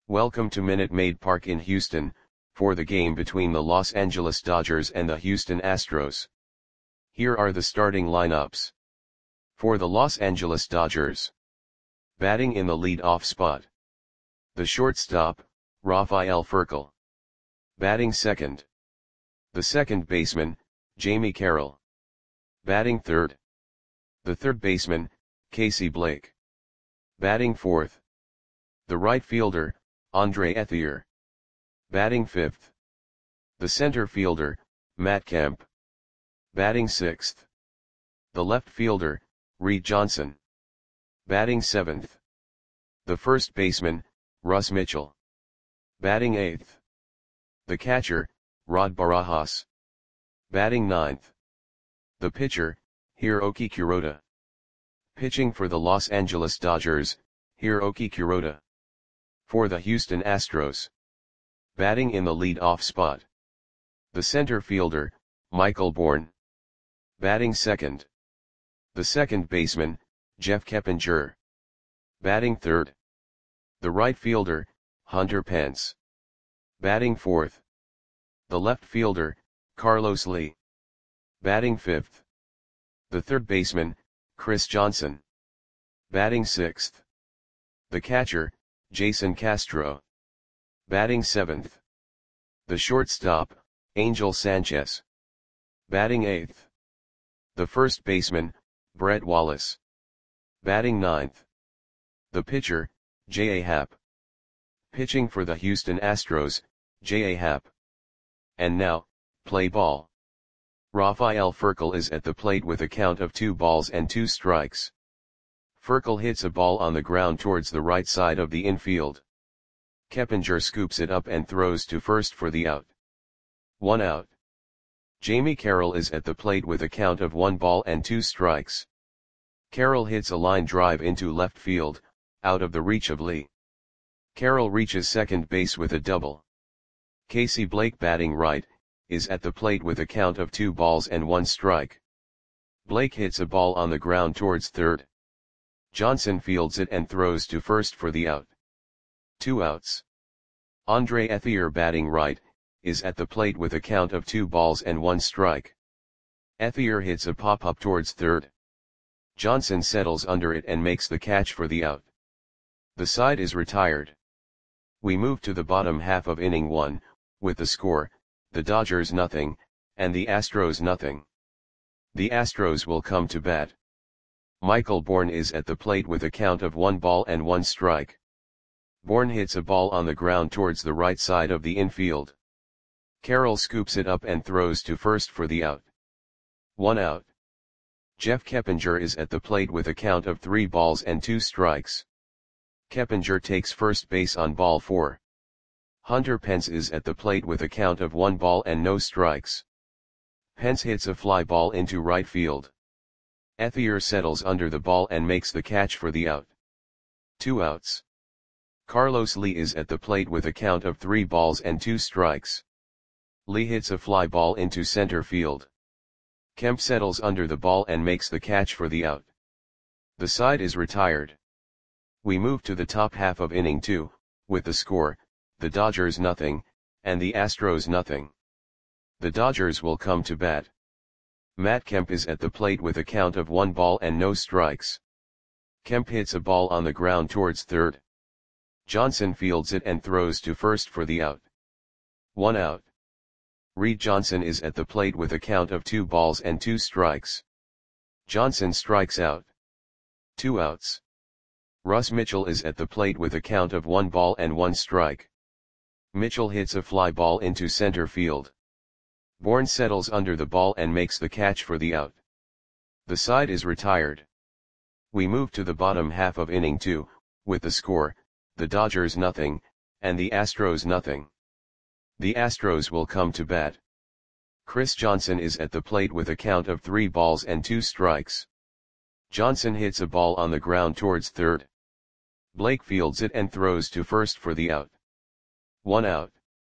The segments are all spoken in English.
Welcome to Minute Maid Park in Houston, for the game between the Los Angeles Dodgers and the Houston Astros. Here are the starting lineups. For the Los Angeles Dodgers. Batting in the lead-off spot. The shortstop, Rafael Furcal. Batting second. The second baseman, Jamie Carroll. Batting third. The third baseman, Casey Blake. Batting fourth. The right fielder, Andre Ethier. Batting fifth. The center fielder, Matt Kemp. Batting sixth. The left fielder, Reed Johnson. Batting seventh. The first baseman, Russ Mitchell. Batting eighth. The catcher, Rod Barajas. Batting ninth. The pitcher, Hiroki Kuroda. Pitching for the Los Angeles Dodgers, Hiroki Kuroda. For the Houston Astros. Batting in the lead-off spot. The center fielder, Michael Bourn. Batting second. The second baseman, Jeff Keppinger. Batting third. The right fielder, Hunter Pence. Batting fourth. The left fielder, Carlos Lee. Batting fifth. The third baseman, Chris Johnson. Batting sixth. The catcher, Jason Castro. Batting seventh. The shortstop, Angel Sanchez. Batting eighth. The first baseman, Brett Wallace. Batting ninth. The pitcher, J.A. Happ. Pitching for the Houston Astros, J.A. Happ. And now, play ball. Rafael Furcal is at the plate with a count of 2 balls and 2 strikes. Furcal hits a ball on the ground towards the right side of the infield. Keppinger scoops it up and throws to first for the out. 1 out. Jamie Carroll is at the plate with a count of 1 ball and 2 strikes. Carroll hits a line drive into left field, out of the reach of Lee. Carroll reaches second base with a double. Casey Blake, batting right, is at the plate with a count of 2 balls and 1 strike. Blake hits a ball on the ground towards third. Johnson fields it and throws to first for the out. 2 outs. Andre Ethier, batting right, is at the plate with a count of 2 balls and 1 strike. Ethier hits a pop-up towards third. Johnson settles under it and makes the catch for the out. The side is retired. We move to the bottom half of inning 1, with the score, the Dodgers 0, and the Astros 0. The Astros will come to bat. Michael Bourn is at the plate with a count of 1 ball and 1 strike. Bourn hits a ball on the ground towards the right side of the infield. Carroll scoops it up and throws to first for the out. 1 out. Jeff Keppinger is at the plate with a count of 3 balls and 2 strikes. Keppinger takes first base on ball 4. Hunter Pence is at the plate with a count of 1 ball and no strikes. Pence hits a fly ball into right field. Ethier settles under the ball and makes the catch for the out. 2 outs. Carlos Lee is at the plate with a count of 3 balls and 2 strikes. Lee hits a fly ball into center field. Kemp settles under the ball and makes the catch for the out. The side is retired. We move to the top half of inning 2, with the score, the Dodgers 0, and the Astros 0. The Dodgers will come to bat. Matt Kemp is at the plate with a count of 1 ball and no strikes. Kemp hits a ball on the ground towards third. Johnson fields it and throws to first for the out. 1 out. Reed Johnson is at the plate with a count of 2 balls and 2 strikes. Johnson strikes out. 2 outs. Russ Mitchell is at the plate with a count of 1 ball and 1 strike. Mitchell hits a fly ball into center field. Bourn settles under the ball and makes the catch for the out. The side is retired. We move to the bottom half of inning 2, with the score, the Dodgers 0, and the Astros 0. The Astros will come to bat. Chris Johnson is at the plate with a count of 3 balls and 2 strikes. Johnson hits a ball on the ground towards third. Blake fields it and throws to first for the out. 1 out.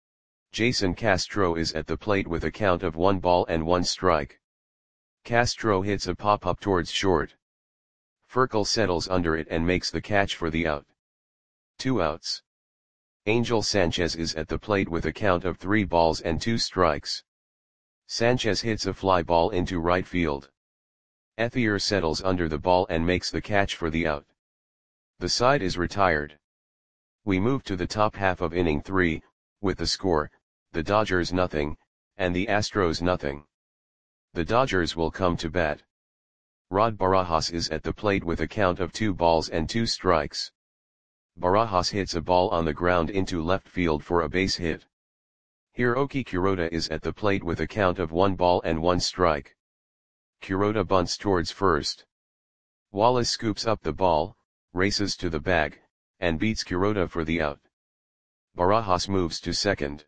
Jason Castro is at the plate with a count of 1 ball and 1 strike. Castro hits a pop-up towards short. Furcal settles under it and makes the catch for the out. 2 outs. Angel Sanchez is at the plate with a count of 3 balls and 2 strikes. Sanchez hits a fly ball into right field. Ethier settles under the ball and makes the catch for the out. The side is retired. We move to the top half of inning 3, with the score, the Dodgers nothing, and the Astros nothing. The Dodgers will come to bat. Rod Barajas is at the plate with a count of 2 balls and 2 strikes. Barajas hits a ball on the ground into left field for a base hit. Hiroki Kuroda is at the plate with a count of 1 ball and 1 strike. Kuroda bunts towards first. Wallace scoops up the ball, races to the bag, and beats Kuroda for the out. Barajas moves to second.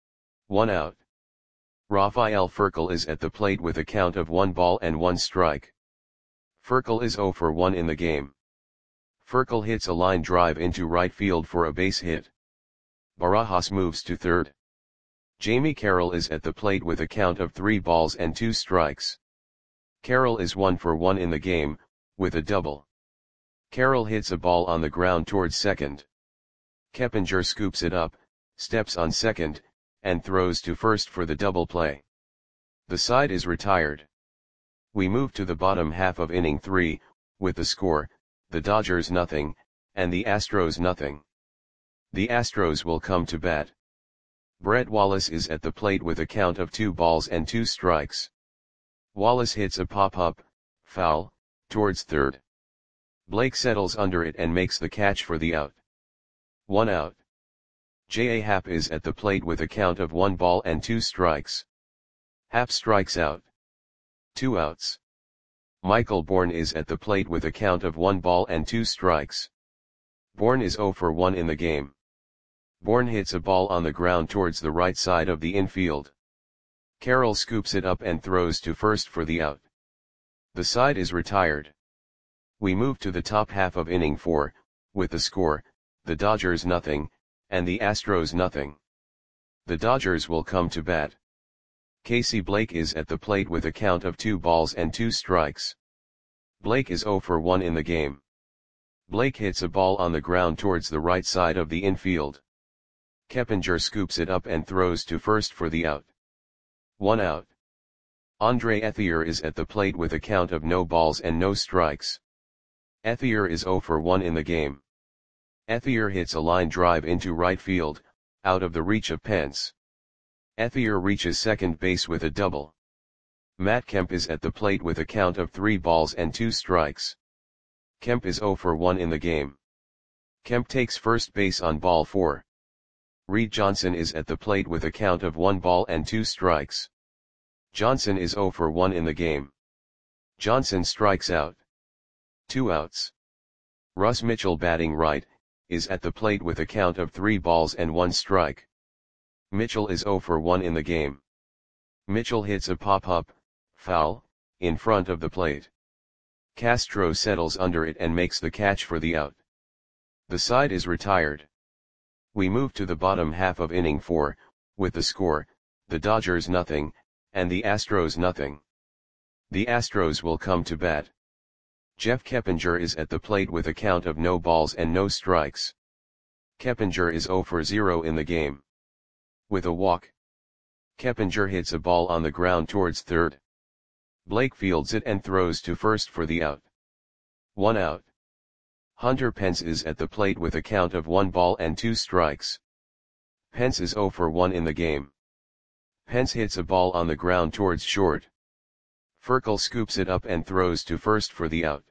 1 out. Rafael Furcal is at the plate with a count of 1 ball and 1 strike. Furcal is 0 for 1 in the game. Furcal hits a line drive into right field for a base hit. Barajas moves to third. Jamie Carroll is at the plate with a count of 3 balls and 2 strikes. Carroll is 1 for 1 in the game, with a double. Carroll hits a ball on the ground towards second. Keppinger scoops it up, steps on second, and throws to first for the double play. The side is retired. We move to the bottom half of inning 3, with the score, the Dodgers nothing, and the Astros nothing. The Astros will come to bat. Brett Wallace is at the plate with a count of 2 balls and 2 strikes. Wallace hits a pop-up, foul, towards third. Blake settles under it and makes the catch for the out. 1 out. J.A. Happ is at the plate with a count of 1 ball and 2 strikes. Happ strikes out. 2 outs. Michael Bourne is at the plate with a count of 1 ball and 2 strikes. Bourne is 0 for 1 in the game. Bourne hits a ball on the ground towards the right side of the infield. Carroll scoops it up and throws to first for the out. The side is retired. We move to the top half of inning 4, with the score, the Dodgers nothing, and the Astros nothing. The Dodgers will come to bat. Casey Blake is at the plate with a count of 2 balls and 2 strikes. Blake is 0 for 1 in the game. Blake hits a ball on the ground towards the right side of the infield. Keppinger scoops it up and throws to first for the out. 1 out. Andre Ethier is at the plate with a count of no balls and no strikes. Ethier is 0 for 1 in the game. Ethier hits a line drive into right field, out of the reach of Pence. Ethier reaches second base with a double. Matt Kemp is at the plate with a count of 3 balls and 2 strikes. Kemp is 0 for 1 in the game. Kemp takes first base on ball 4. Reed Johnson is at the plate with a count of 1 ball and 2 strikes. Johnson is 0 for 1 in the game. Johnson strikes out. 2 outs. Russ Mitchell, batting right, is at the plate with a count of 3 balls and 1 strike. Mitchell is 0 for 1 in the game. Mitchell hits a pop-up, foul, in front of the plate. Castro settles under it and makes the catch for the out. The side is retired. We move to the bottom half of inning 4, with the score, the Dodgers nothing, and the Astros nothing. The Astros will come to bat. Jeff Keppinger is at the plate with a count of no balls and no strikes. Keppinger is 0 for 0 in the game. With a walk. Keppinger hits a ball on the ground towards third. Blake fields it and throws to first for the out. 1 out. Hunter Pence is at the plate with a count of 1 ball and 2 strikes. Pence is 0 for 1 in the game. Pence hits a ball on the ground towards short. Furcal scoops it up and throws to first for the out.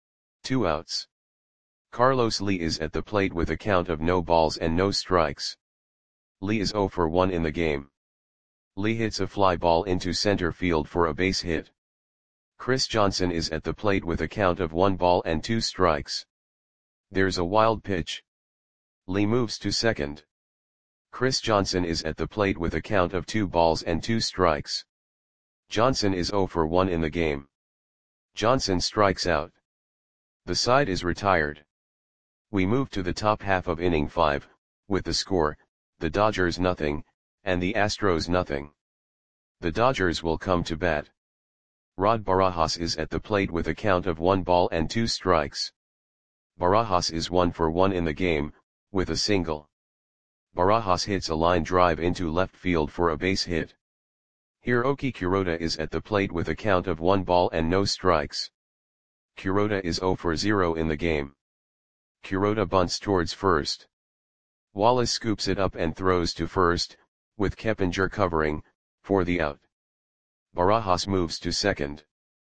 2 outs. Carlos Lee is at the plate with a count of no balls and no strikes. Lee is 0 for 1 in the game. Lee hits a fly ball into center field for a base hit. Chris Johnson is at the plate with a count of 1 ball and 2 strikes. There's a wild pitch. Lee moves to second. Chris Johnson is at the plate with a count of 2 balls and 2 strikes. Johnson is 0 for 1 in the game. Johnson strikes out. The side is retired. We move to the top half of inning 5, with the score, the Dodgers nothing, and the Astros nothing. The Dodgers will come to bat. Rod Barajas is at the plate with a count of 1 ball and 2 strikes. Barajas is 1 for 1 in the game, with a single. Barajas hits a line drive into left field for a base hit. Hiroki Kuroda is at the plate with a count of 1 ball and no strikes. Kuroda is 0 for 0 in the game. Kuroda bunts towards first. Wallace scoops it up and throws to first, with Keppinger covering, for the out. Barajas moves to second.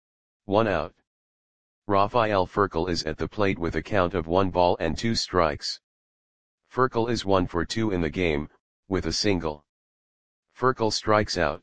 1 out. Rafael Furcal is at the plate with a count of 1 ball and 2 strikes. Furcal is 1 for 2 in the game, with a single. Furcal strikes out.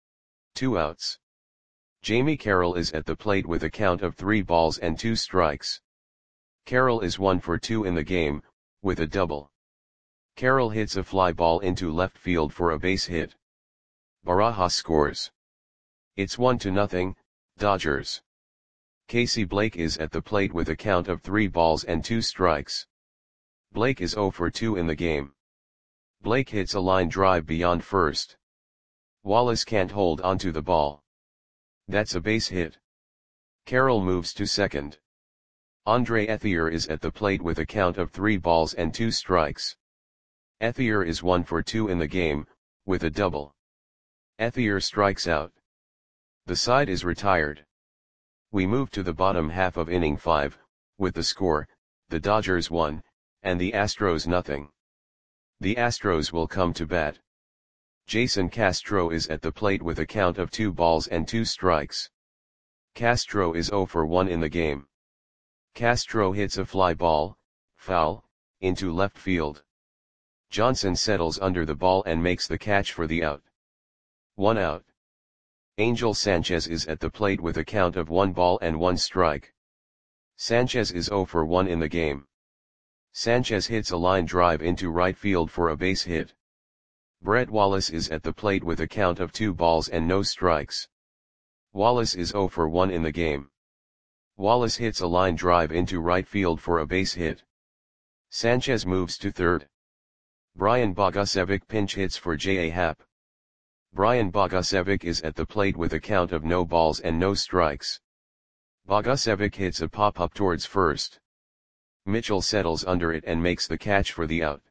2 outs. Jamie Carroll is at the plate with a count of 3 balls and 2 strikes. Carroll is 1 for 2 in the game, with a double. Carroll hits a fly ball into left field for a base hit. Barajas scores. It's 1-0, Dodgers. Casey Blake is at the plate with a count of 3 balls and 2 strikes. Blake is 0 for 2 in the game. Blake hits a line drive beyond first. Wallace can't hold onto the ball. That's a base hit. Carroll moves to second. Andre Ethier is at the plate with a count of 3 balls and 2 strikes. Ethier is 1 for 2 in the game, with a double. Ethier strikes out. The side is retired. We move to the bottom half of inning 5, with the score, the Dodgers 1, and the Astros 0. The Astros will come to bat. Jason Castro is at the plate with a count of 2 balls and 2 strikes. Castro is 0 for 1 in the game. Castro hits a fly ball, foul, into left field. Johnson settles under the ball and makes the catch for the out. 1 out. Angel Sanchez is at the plate with a count of 1 ball and 1 strike. Sanchez is 0 for 1 in the game. Sanchez hits a line drive into right field for a base hit. Brett Wallace is at the plate with a count of 2 balls and no strikes. Wallace is 0 for 1 in the game. Wallace hits a line drive into right field for a base hit. Sanchez moves to third. Brian Bogusevic pinch hits for J.A. Happ. Brian Bogusevic is at the plate with a count of no balls and no strikes. Bogusevic hits a pop-up towards first. Mitchell settles under it and makes the catch for the out.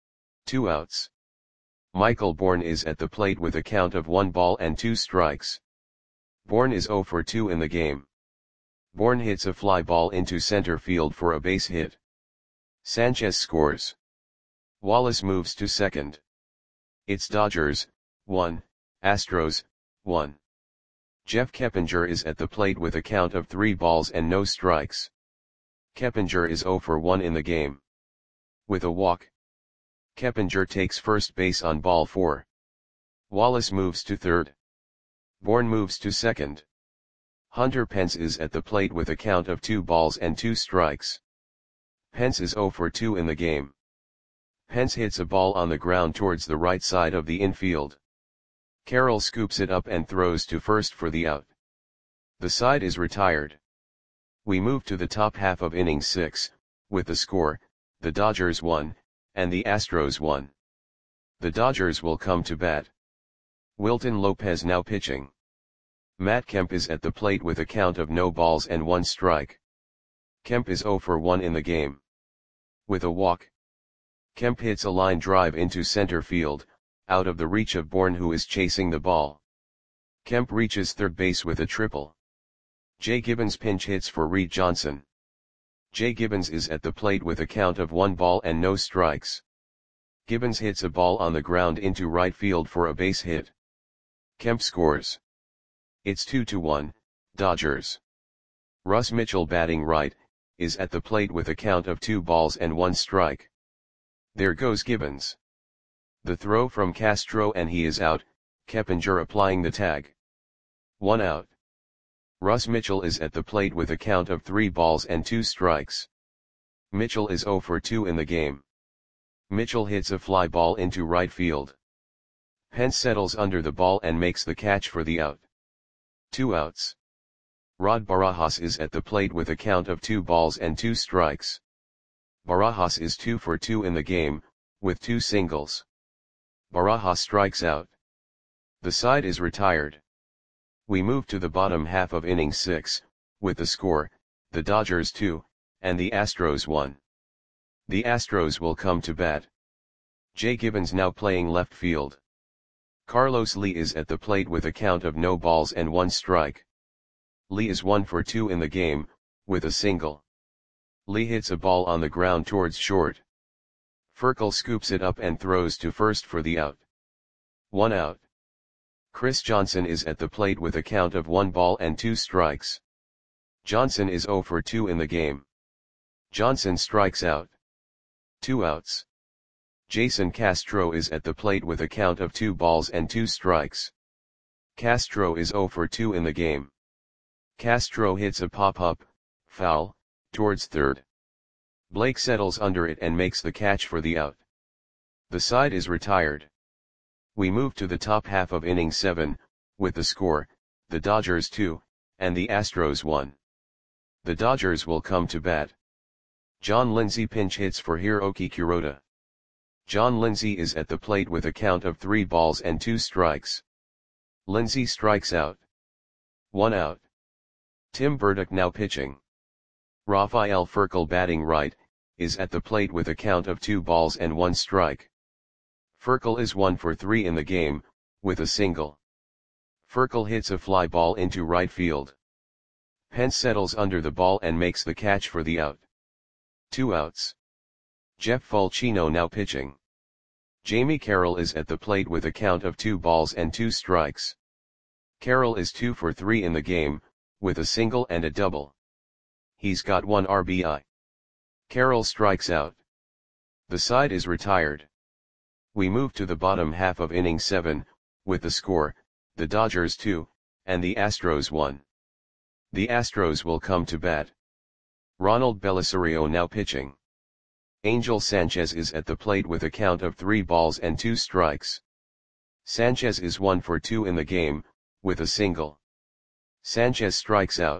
2 outs. Michael Bourne is at the plate with a count of 1 ball and 2 strikes. Bourne is 0 for 2 in the game. Bourne hits a fly ball into center field for a base hit. Sanchez scores. Wallace moves to second. It's Dodgers 1, Astros 1. Jeff Keppinger is at the plate with a count of 3 balls and no strikes. Keppinger is 0 for 1 in the game. With a walk. Keppinger takes first base on ball 4. Wallace moves to third. Bourne moves to second. Hunter Pence is at the plate with a count of 2 balls and 2 strikes. Pence is 0 for 2 in the game. Pence hits a ball on the ground towards the right side of the infield. Carroll scoops it up and throws to first for the out. The side is retired. We move to the top half of inning 6, with the score, the Dodgers 1, and the Astros 1. The Dodgers will come to bat. Wilton Lopez now pitching. Matt Kemp is at the plate with a count of no balls and 1 strike. Kemp is 0 for 1 in the game. With a walk. Kemp hits a line drive into center field, out of the reach of Bourne who is chasing the ball. Kemp reaches third base with a triple. Jay Gibbons pinch hits for Reed Johnson. Jay Gibbons is at the plate with a count of 1 ball and no strikes. Gibbons hits a ball on the ground into right field for a base hit. Kemp scores. It's 2-1, Dodgers. Russ Mitchell batting right, is at the plate with a count of 2 balls and 1 strike. There goes Gibbons. The throw from Castro and he is out, Keppinger applying the tag. 1 out. Russ Mitchell is at the plate with a count of 3 balls and 2 strikes. Mitchell is 0 for 2 in the game. Mitchell hits a fly ball into right field. Pence settles under the ball and makes the catch for the out. 2 outs. Rod Barajas is at the plate with a count of 2 balls and 2 strikes. Barajas is 2 for 2 in the game, with 2 singles. Barajas strikes out. The side is retired. We move to the bottom half of inning 6, with the score, the Dodgers 2, and the Astros 1. The Astros will come to bat. Jay Gibbons now playing left field. Carlos Lee is at the plate with a count of no balls and 1 strike. Lee is 1 for 2 in the game, with a single. Lee hits a ball on the ground towards short. Furcal scoops it up and throws to first for the out. 1 out. Chris Johnson is at the plate with a count of 1 ball and 2 strikes. Johnson is 0 for 2 in the game. Johnson strikes out. 2 outs. Jason Castro is at the plate with a count of 2 balls and 2 strikes. Castro is 0 for 2 in the game. Castro hits a pop-up, foul, towards third. Blake settles under it and makes the catch for the out. The side is retired. We move to the top half of inning 7, with the score, the Dodgers 2, and the Astros 1. The Dodgers will come to bat. John Lindsay pinch hits for Hiroki Kuroda. John Lindsay is at the plate with a count of 3 balls and 2 strikes. Lindsay strikes out. 1 out. Tim Burdick now pitching. Rafael Furcal batting right, is at the plate with a count of 2 balls and 1 strike. Furcal is 1 for 3 in the game, with a single. Furcal hits a fly ball into right field. Pence settles under the ball and makes the catch for the out. 2 outs. Jeff Fulchino now pitching. Jamie Carroll is at the plate with a count of 2 balls and 2 strikes. Carroll is 2 for 3 in the game, with a single and a double. He's got 1 RBI. Carroll strikes out. The side is retired. We move to the bottom half of inning 7, with the score, the Dodgers 2, and the Astros 1. The Astros will come to bat. Ronald Belisario now pitching. Angel Sanchez is at the plate with a count of 3 balls and 2 strikes. Sanchez is 1 for 2 in the game, with a single. Sanchez strikes out.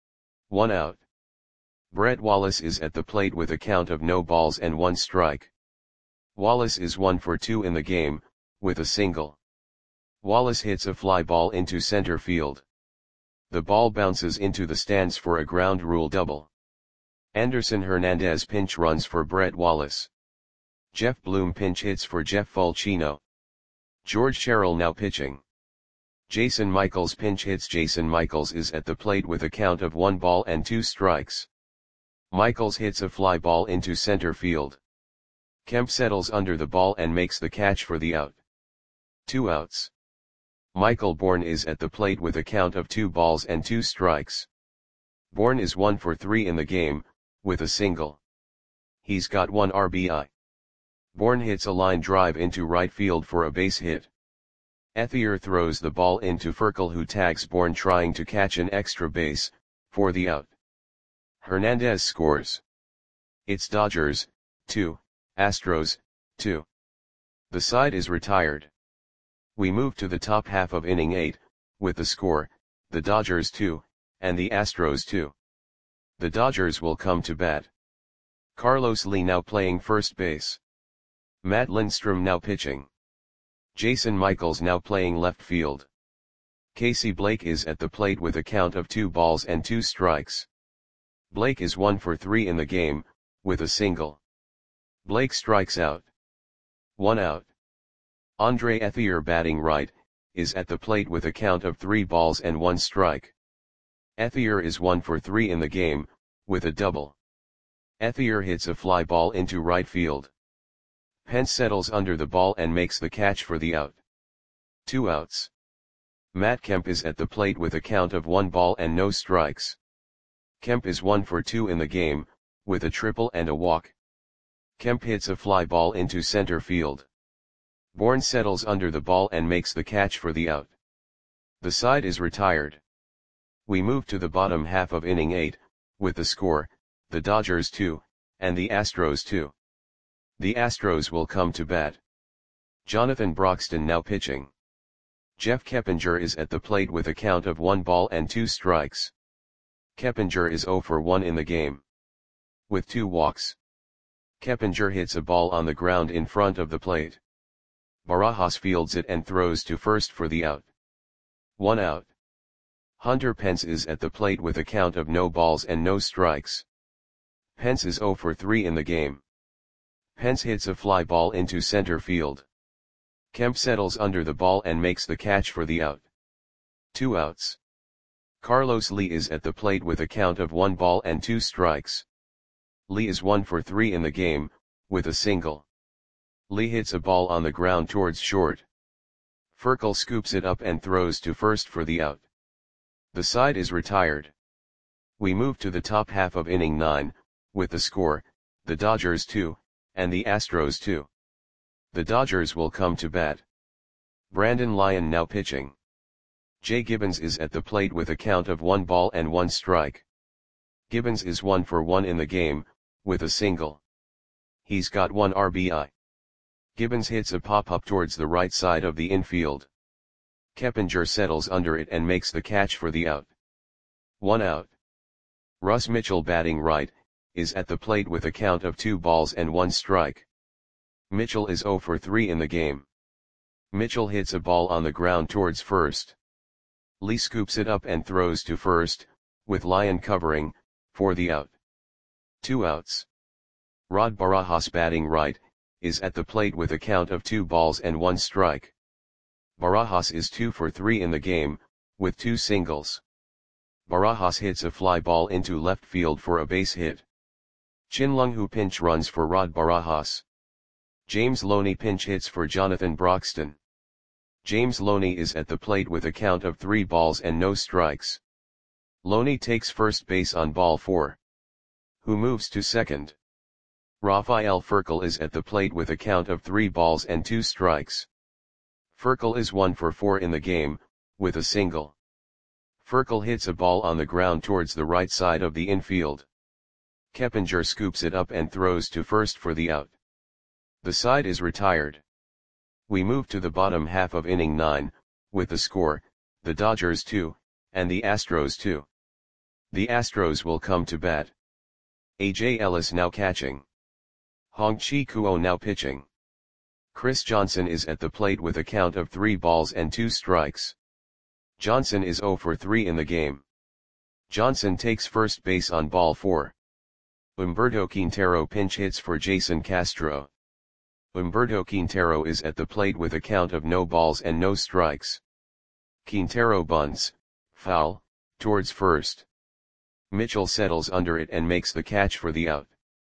1 out. Brett Wallace is at the plate with a count of no balls and 1 strike. Wallace is 1 for 2 in the game, with a single. Wallace hits a fly ball into center field. The ball bounces into the stands for a ground rule double. Anderson Hernandez pinch runs for Brett Wallace. Jeff Bloom pinch hits for Jeff Fulchino. George Sherrill now pitching. Jason Michaels pinch hits. Jason Michaels is at the plate with a count of 1 ball and 2 strikes. Michaels hits a fly ball into center field. Kemp settles under the ball and makes the catch for the out. 2 outs. Michael Bourne is at the plate with a count of 2 balls and 2 strikes. Bourne is 1 for 3 in the game, with a single. He's got 1 RBI. Bourne hits a line drive into right field for a base hit. Ethier throws the ball into Furcal, who tags Bourne trying to catch an extra base, for the out. Hernandez scores. It's Dodgers, 2, Astros, 2. The side is retired. We move to the top half of inning 8, with the score, the Dodgers 2, and the Astros 2. The Dodgers will come to bat. Carlos Lee now playing first base. Matt Lindstrom now pitching. Jason Michaels now playing left field. Casey Blake is at the plate with a count of 2 balls and 2 strikes. Blake is 1 for 3 in the game, with a single. Blake strikes out. 1 out. Andre Ethier batting right, is at the plate with a count of 3 balls and 1 strike. Ethier is 1 for 3 in the game, with a double. Ethier hits a fly ball into right field. Pence settles under the ball and makes the catch for the out. 2 outs. Matt Kemp is at the plate with a count of 1 ball and no strikes. Kemp is 1 for 2 in the game, with a triple and a walk. Kemp hits a fly ball into center field. Bourne settles under the ball and makes the catch for the out. The side is retired. We move to the bottom half of inning 8, with the score, the Dodgers 2, and the Astros 2. The Astros will come to bat. Jonathan Broxton now pitching. Jeff Keppinger is at the plate with a count of 1 ball and 2 strikes. Keppinger is 0 for 1 in the game. With 2 walks. Keppinger hits a ball on the ground in front of the plate. Barajas fields it and throws to first for the out. 1 out. Hunter Pence is at the plate with a count of no balls and no strikes. Pence is 0 for 3 in the game. Pence hits a fly ball into center field. Kemp settles under the ball and makes the catch for the out. 2 outs. Carlos Lee is at the plate with a count of 1 ball and 2 strikes. Lee is 1 for 3 in the game, with a single. Lee hits a ball on the ground towards short. Furcal scoops it up and throws to first for the out. The side is retired. We move to the top half of inning 9, with the score, the Dodgers 2, and the Astros 2. The Dodgers will come to bat. Brandon Lyon now pitching. Jay Gibbons is at the plate with a count of 1 ball and 1 strike. Gibbons is 1 for 1 in the game, with a single. He's got 1 RBI. Gibbons hits a pop-up towards the right side of the infield. Keppinger settles under it and makes the catch for the out. 1 out. Russ Mitchell batting right, is at the plate with a count of 2 balls and 1 strike. Mitchell is 0 for 3 in the game. Mitchell hits a ball on the ground towards first. Lee scoops it up and throws to first, with Lyon covering, for the out. 2 outs. Rod Barajas batting right, is at the plate with a count of 2 balls and 1 strike. Barajas is 2 for 3 in the game, with 2 singles. Barajas hits a fly ball into left field for a base hit. Chin Lung Hu pinch runs for Rod Barajas. James Loney pinch hits for Jonathan Broxton. James Loney is at the plate with a count of 3 balls and no strikes. Loney takes first base on ball 4. Who moves to second. Rafael Furcal is at the plate with a count of 3 balls and 2 strikes. Furcal is 1 for 4 in the game, with a single. Furcal hits a ball on the ground towards the right side of the infield. Keppinger scoops it up and throws to first for the out. The side is retired. We move to the bottom half of inning 9, with the score, the Dodgers 2, and the Astros 2. The Astros will come to bat. A.J. Ellis now catching. Hong-Chi Kuo now pitching. Chris Johnson is at the plate with a count of 3 balls and 2 strikes. Johnson is 0 for 3 in the game. Johnson takes first base on ball 4. Humberto Quintero pinch hits for Jason Castro. Humberto Quintero is at the plate with a count of no balls and no strikes. Quintero bunts, foul, towards first. Mitchell settles under it and makes the catch for the out.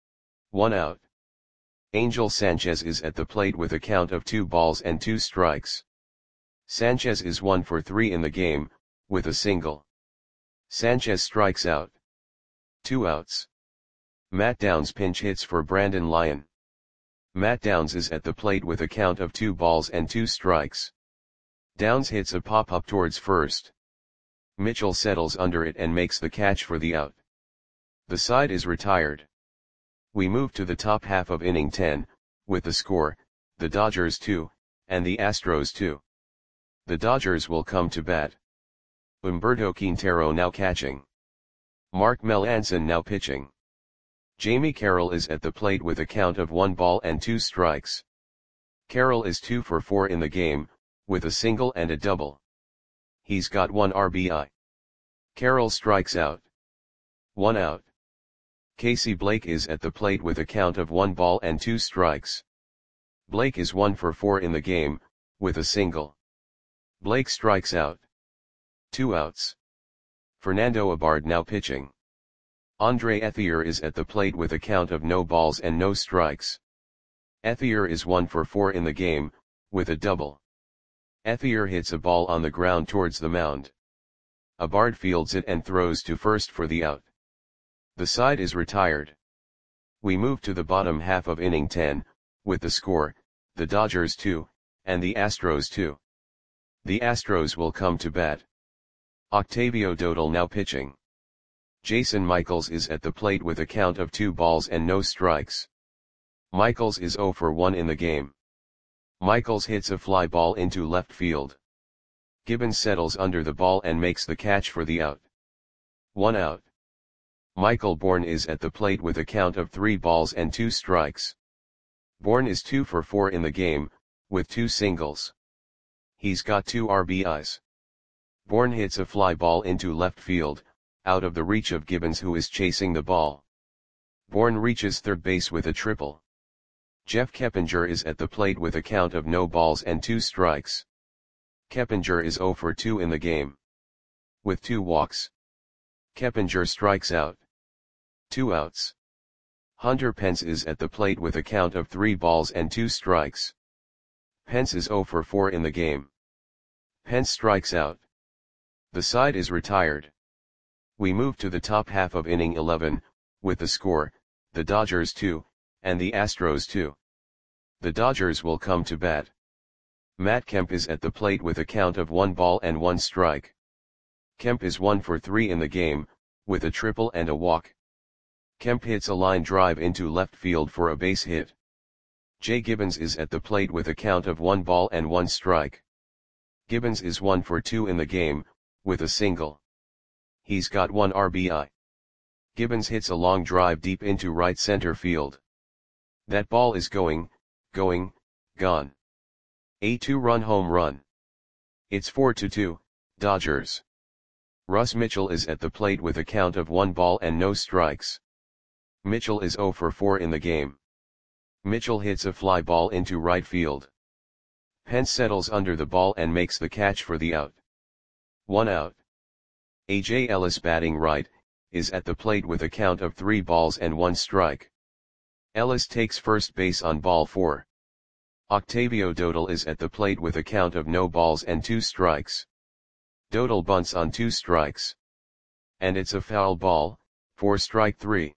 1 out. Angel Sanchez is at the plate with a count of 2 balls and 2 strikes. Sanchez is 1 for 3 in the game, with a single. Sanchez strikes out. 2 outs. Matt Downs pinch hits for Brandon Lyon. Matt Downs is at the plate with a count of 2 balls and 2 strikes. Downs hits a pop-up towards first. Mitchell settles under it and makes the catch for the out. The side is retired. We move to the top half of inning 10, with the score, the Dodgers 2, and the Astros 2. The Dodgers will come to bat. Humberto Quintero now catching. Mark Melancon now pitching. Jamie Carroll is at the plate with a count of 1 ball and 2 strikes. Carroll is 2 for 4 in the game, with a single and a double. He's got 1 RBI. Carroll strikes out. 1 out. Casey Blake is at the plate with a count of 1 ball and 2 strikes. Blake is 1 for 4 in the game, with a single. Blake strikes out. 2 outs. Fernando Abad now pitching. Andre Ethier is at the plate with a count of no balls and no strikes. Ethier is 1 for 4 in the game, with a double. Ethier hits a ball on the ground towards the mound. Abad fields it and throws to first for the out. The side is retired. We move to the bottom half of inning 10, with the score, the Dodgers 2, and the Astros 2. The Astros will come to bat. Octavio Dodal now pitching. Jason Michaels is at the plate with a count of 2 balls and no strikes. Michaels is 0 for 1 in the game. Michaels hits a fly ball into left field. Gibbons settles under the ball and makes the catch for the out. 1 out. Michael Bourne is at the plate with a count of 3 balls and 2 strikes. Bourne is 2 for 4 in the game, with 2 singles. He's got 2 RBIs. Bourne hits a fly ball into left field, out of the reach of Gibbons who is chasing the ball. Bourne reaches third base with a triple. Jeff Keppinger is at the plate with a count of no balls and 2 strikes. Keppinger is 0 for 2 in the game. With 2 walks. Keppinger strikes out. 2 outs. Hunter Pence is at the plate with a count of 3 balls and 2 strikes. Pence is 0 for 4 in the game. Pence strikes out. The side is retired. We move to the top half of inning 11, with the score, the Dodgers 2, and the Astros 2. The Dodgers will come to bat. Matt Kemp is at the plate with a count of 1 ball and 1 strike. Kemp is 1 for 3 in the game, with a triple and a walk. Kemp hits a line drive into left field for a base hit. Jay Gibbons is at the plate with a count of 1 ball and 1 strike. Gibbons is 1 for 2 in the game, with a single. He's got 1 RBI. Gibbons hits a long drive deep into right center field. That ball is gone. A 2-run home run. It's 4-2, Dodgers. Russ Mitchell is at the plate with a count of 1 ball and no strikes. Mitchell is 0 for 4 in the game. Mitchell hits a fly ball into right field. Pence settles under the ball and makes the catch for the out. 1 out. A.J. Ellis, batting right, is at the plate with a count of 3 balls and 1 strike. Ellis takes first base on ball 4. Octavio Dodal is at the plate with a count of no balls and 2 strikes. Dodal bunts on 2 strikes. And it's a foul ball, for strike 3.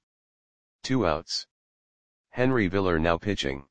2 outs. Henry Viller now pitching.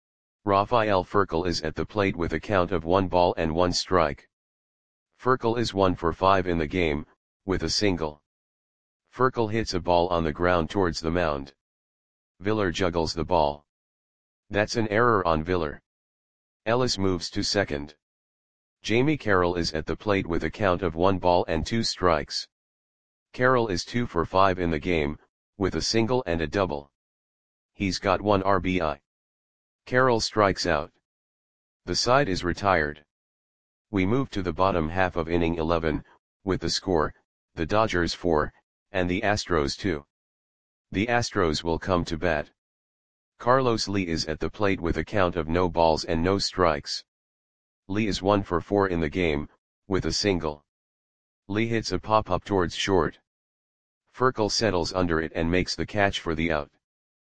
Rafael Furcal is at the plate with a count of 1 ball and 1 strike. Furcal is 1 for 5 in the game, with a single. Furcal hits a ball on the ground towards the mound. Viller juggles the ball. That's an error on Viller. Ellis moves to second. Jamie Carroll is at the plate with a count of 1 ball and 2 strikes. Carroll is 2 for 5 in the game, with a single and a double. He's got 1 RBI. Carroll strikes out. The side is retired. We move to the bottom half of inning 11, with the score, the Dodgers 4, and the Astros 2. The Astros will come to bat. Carlos Lee is at the plate with a count of no balls and no strikes. Lee is 1 for 4 in the game, with a single. Lee hits a pop-up towards short. Furcal settles under it and makes the catch for the out.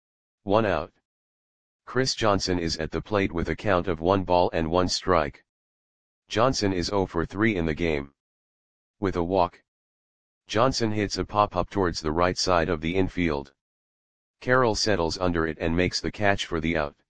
1 out. Chris Johnson is at the plate with a count of 1 ball and 1 strike. Johnson is 0 for 3 in the game. With a walk. Johnson hits a pop-up towards the right side of the infield. Carroll settles under it and makes the catch for the out.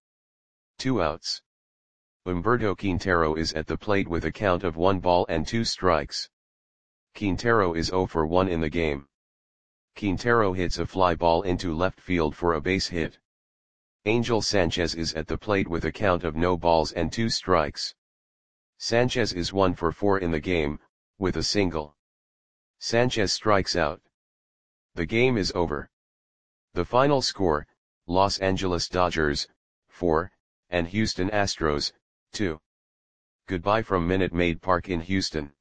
2 outs. Humberto Quintero is at the plate with a count of 1 ball and 2 strikes. Quintero is 0 for 1 in the game. Quintero hits a fly ball into left field for a base hit. Angel Sanchez is at the plate with a count of no balls and 2 strikes. Sanchez is 1 for 4 in the game, with a single. Sanchez strikes out. The game is over. The final score, Los Angeles Dodgers, 4, and Houston Astros, 2. Goodbye from Minute Maid Park in Houston.